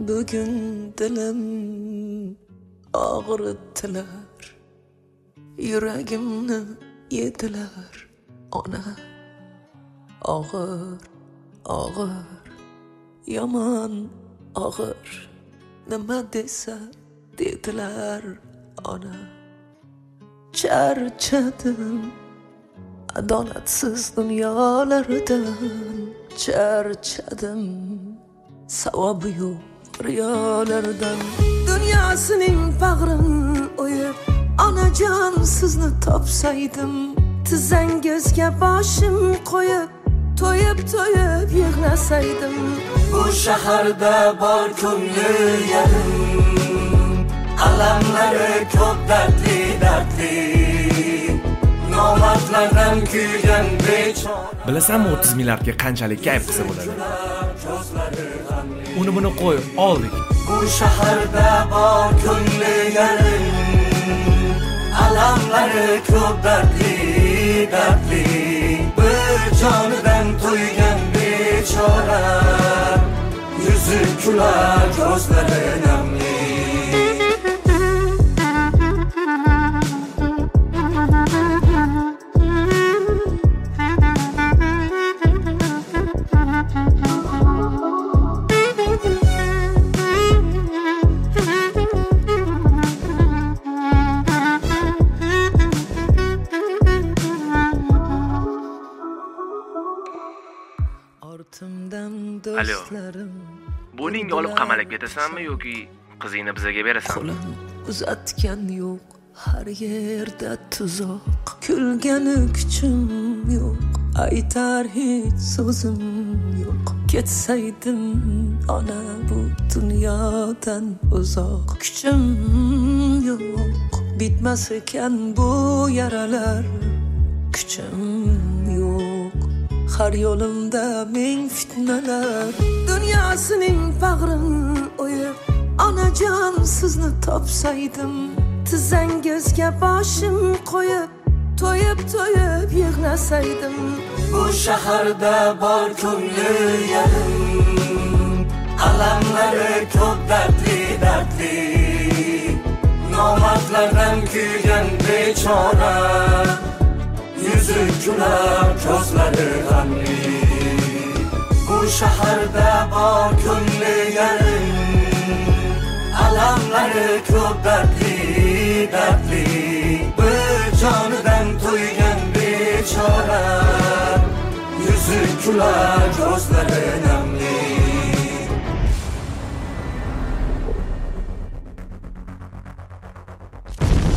Bugün dilim ağrıttılar, yüreğimni yediler ona. Ağır, ağır, yaman ağır, nima desa dediler ona. Charchadim adolatsiz dunyolardan, charchadim savobi yo'q riyolardan. Dunyosining bag'rin o'yib onajon sizni topsaydim, tizzangizga boshim qo'yib to'yib to'yib yig'lasaydim. Bu shaharda bor ko'ngli yarim, alamlari ko'p dardli dardli, nomardlardan kuygan bechora. Bilasanmi 30 milliardga qanchalik kayf qilsa bo'ladi? Uni buni qo'y, oldik. Bu shaharda bor ko'ngli yarim, alamlari ko'p dardli dardli, bir jonidan to'ygan bechora, yuzi kular ko'zlari namli. Alo. Buningga olib qamalib ketasanmi yoki qizingni bizaga berasanmi? Qo'lim uzatgan yo'q, har yerda tuzoq. Kulgani kuchim yo'q, aytar hech so'zim yo'q. Ketsaydim ona bu dunyodan uzoq. Kuchim yo'q, bitmas ekan bu yaralar. Kuchim yo'q, har yo'limda ming fitnalar. Dunyosining bag'rin o'yib onajon sizni topsaydim, tizzangizga boshim qo'yib to'yib to'yib yig'lasaydim. Bu shaharda bor ko'ngli yarim, alamlari ko'p dardli dardli, nomardlardan kuygan bechora, yuzi kular ko'zlari g'amli. Bu shaharda bor ko'ngli yarim, alamlari ko'p dardli dardli, bir jonidan to'ygan bechora, yuzi kular ko'zlari